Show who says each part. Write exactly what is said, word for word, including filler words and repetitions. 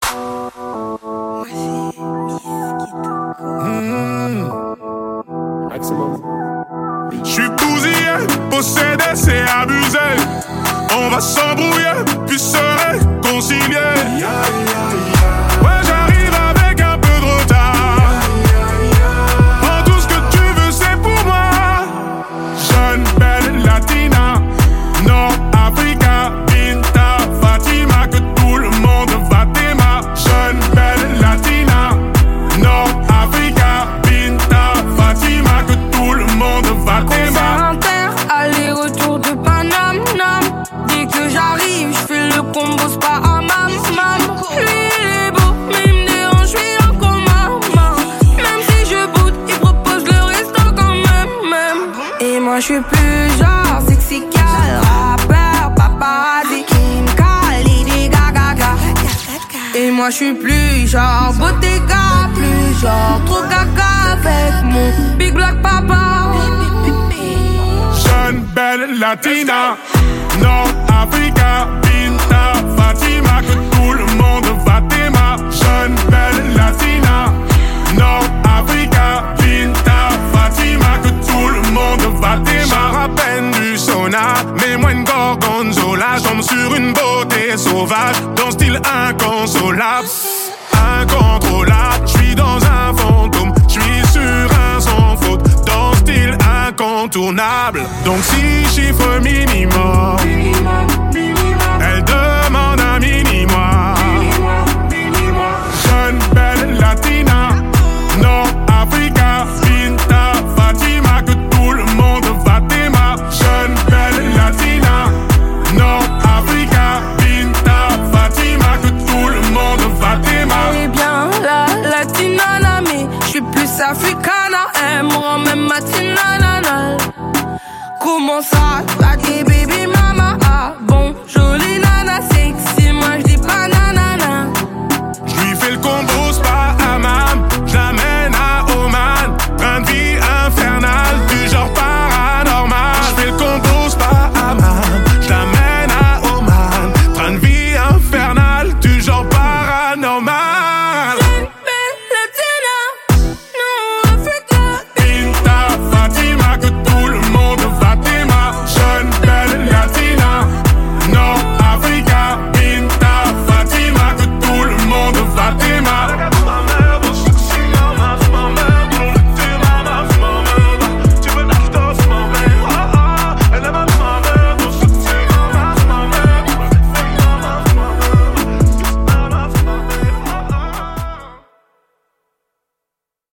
Speaker 1: J'suis bousillé, possédé, c'est abusé. On va s'embrouiller, puis se réconcilier. Ouais, j'arrive avec un peu de retard. Oh, tout ce que tu veux, c'est pour moi. Jeune, belle, latina, Nord-Africa, Binta, Fatima, que tout le monde va t'aimer. Jeune, belle, latina, Nord-Africa, Binta, Fatima, que tout le monde va t'aimer.
Speaker 2: Aller-retour de Paname, nam. Dès que j'arrive, j'fais le combo, c'est pas à mam, mam. Lui il est beau, mais il me dérange, j'suis en coma, mam. Même si je boude, il propose le resto quand même, même. Et moi j'suis plus genre sexy gal, rappeur, paparazzi, Kim K, Lady Gaga. Et moi j'suis plus genre Bottega, plus genre trop gaga avec mon big black papa.
Speaker 1: Jeune, belle, latina, Nord-Africa, Binta, Fatima, que tout le monde va t'aimer. Jeune, belle, latina, Nord-Africa, Binta, Fatima, que tout le monde va t'aimer. J'en rappelle du sauna, mais moi une gorgonzola. J'tombe sur une beauté sauvage, d'un style inconsolable, incontrôlable. J'suis dans un fantôme, j'suis sur un sans faute, dans style incontournable. Donc si chiffre minimum, elle demande un mini-moi. Jeune, belle, latina, Nord-Africa, Binta, Fatima, que tout le monde va t'aimer. Jeune, belle, latina, Nord-Africa, Binta, Fatima, que tout le monde va t'aimer.
Speaker 2: Eh bien, la latina, la mais j'suis plus africana. Elle me rend même matinale. Comment ça?